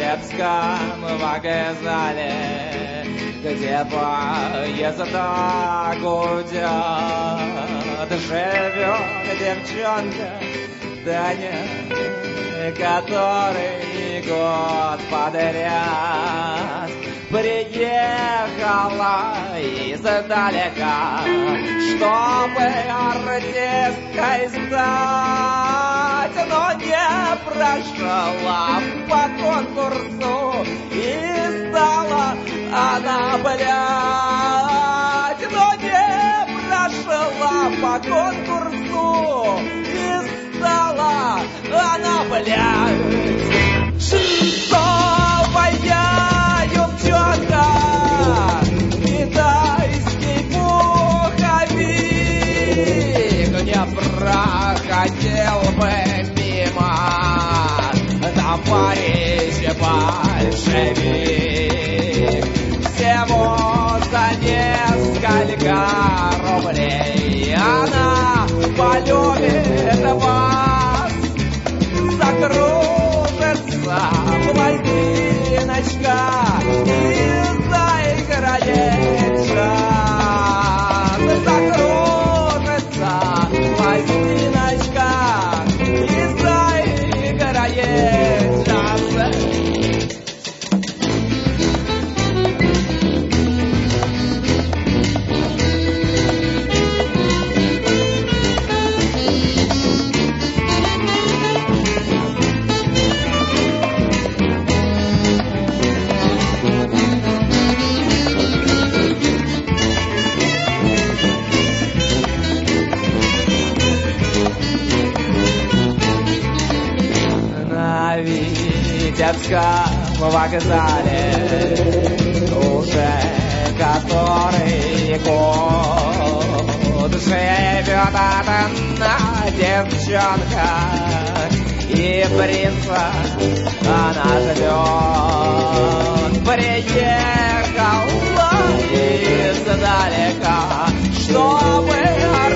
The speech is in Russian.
детском вокзале, где поезд гудет, живет девчонка Таня, который год подряд приехала издалека, чтобы артисткой стать, но не прошла по конкурсу и стала она, блядь, но не прошла по конкурсу и стала она, блядь, новая девчонка, китайский пуховик не проходил бы мимо товарищ большевик. Всего за несколько рублей она полюбит вас, закружится пластиночка и заиграет джаз. Закружится пластиночка и заиграет джаз. В детском вокзале уже который год живет одна девчонка, и принца она ждет. Приехала издалека, чтобы